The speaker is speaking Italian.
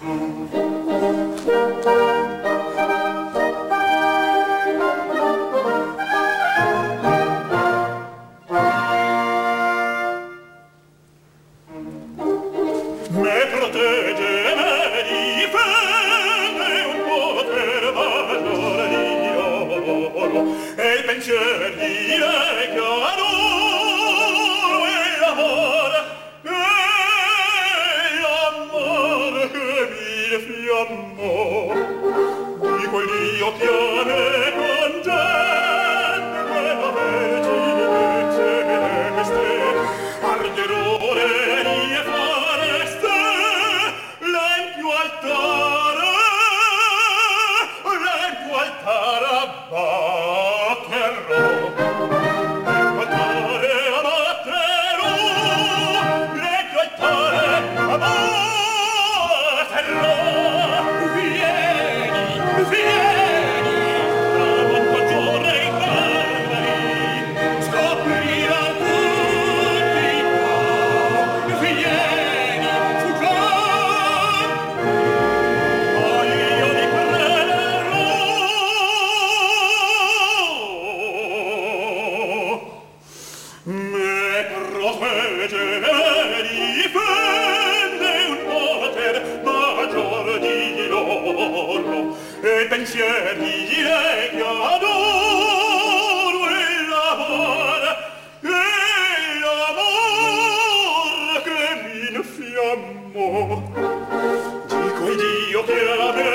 Me protegge, me difende un potere maggiore di oro, e il pensiero di lei che adoro è l'amore che mi fiammò. Di quel Dio che a me contende, quella vergine celeste, arderore di foreste, l'empio altare abbatterò. L'empio altare abbatterò. Vieni, tra molto giorno e barbari, scoprirà tutti qua. Vieni, fuggiamo, ma io ti crederò. Me protegge, difende un poter maggior di loro, e pensieri di lei che adoro è l'amor che mi infiammò. Dico il Dio che a me